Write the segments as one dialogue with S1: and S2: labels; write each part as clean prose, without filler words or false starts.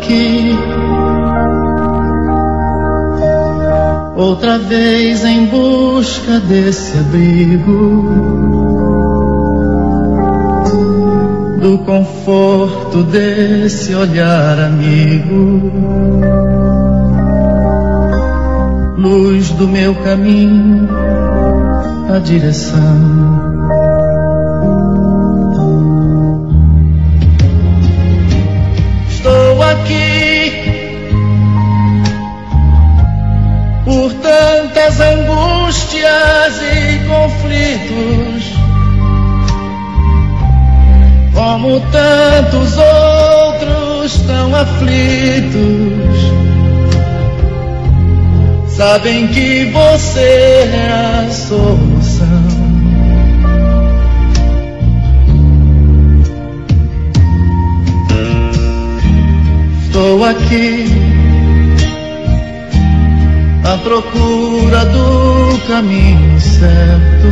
S1: aqui, outra vez em busca desse abrigo, do conforto desse olhar amigo, luz do meu caminho, a direção. Estou aqui por tantas angústias e conflitos, como tantos outros tão aflitos. Sabem que você é a solução. Estou aqui à procura do caminho certo,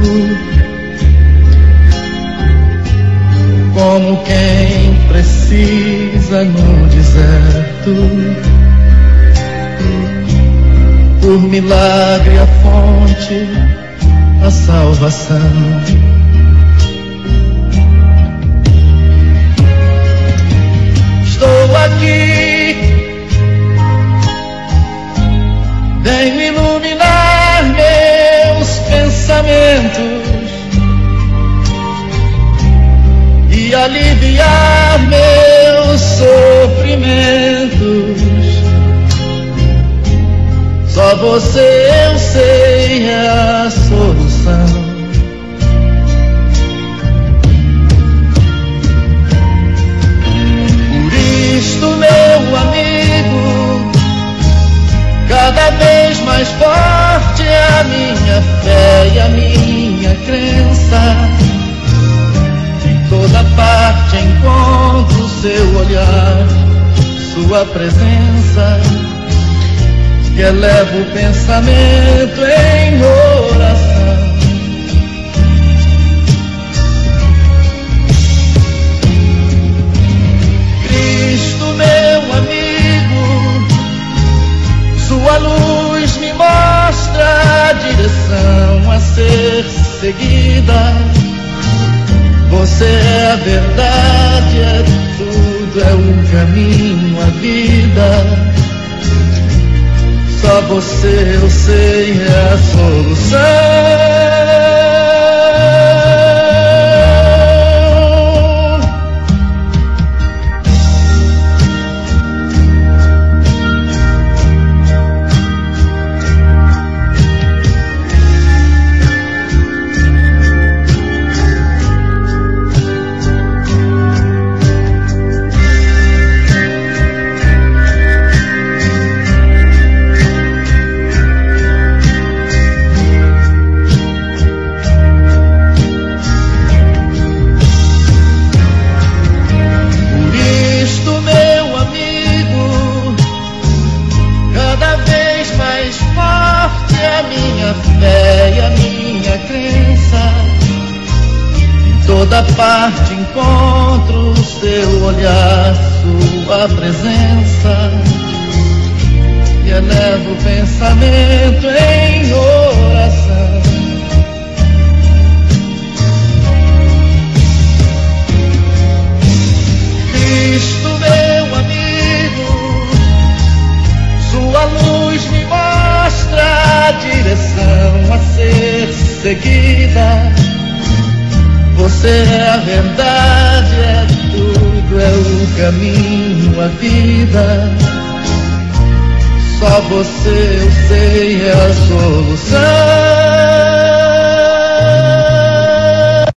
S1: como quem precisa no deserto. Por milagre a fonte, a salvação. Estou aqui, venho iluminar meus pensamentos e aliviar meus sofrimentos. Só você, eu sei, é a solução. Por isto, meu amigo, cada vez mais forte é a minha fé e a minha crença. Em toda parte encontro seu olhar, sua presença, que eleva o pensamento em oração. Cristo, meu amigo, sua luz me mostra a direção a ser seguida. Você é a verdade, é tudo, é o caminho, a vida. Só você, eu sei, é a solução. Toda parte encontro seu olhar, sua presença, e eleva o pensamento em oração. Cristo, meu amigo, sua luz me mostra a direção a ser seguida. Você é a verdade, é tudo, é o caminho, a vida. Só você, eu sei, é a solução.